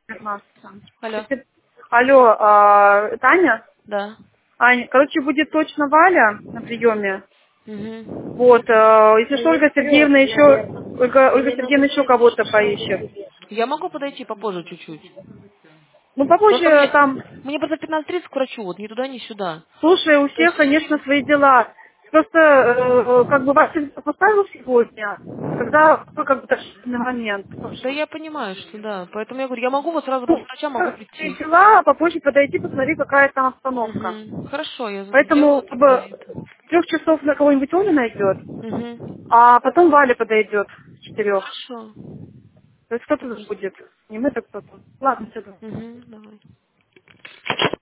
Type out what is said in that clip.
15. Алло. Алло, Таня? Да. Аня, короче, будет точно Валя на приеме. Вот, Угу. если что, Ольга Сергеевна еще, Ольга Сергеевна еще кого-то поищет. Я могу подойти попозже чуть-чуть. Ну, Просто попозже там, мне просто в 15:30 к врачу, вот ни туда, ни сюда. слушай, у То всех, есть, конечно, свои дела. Просто, как бы, Вася поставил сегодня, когда, как бы, торжественный момент. да я понимаю, что да. Поэтому я говорю, я могу вот сразу Ну, после врача могу свои прийти. дела, а попозже подойти, посмотри, какая там обстановка. Угу. Хорошо, я Поэтому, сделаю как тогда бы, это. 3 часов на кого-нибудь Оля найдет, Угу. а потом Валя подойдет с 4. Хорошо. То есть кто-то будет. Не мы, так кто-то. Ладно, все. Угу. Давай.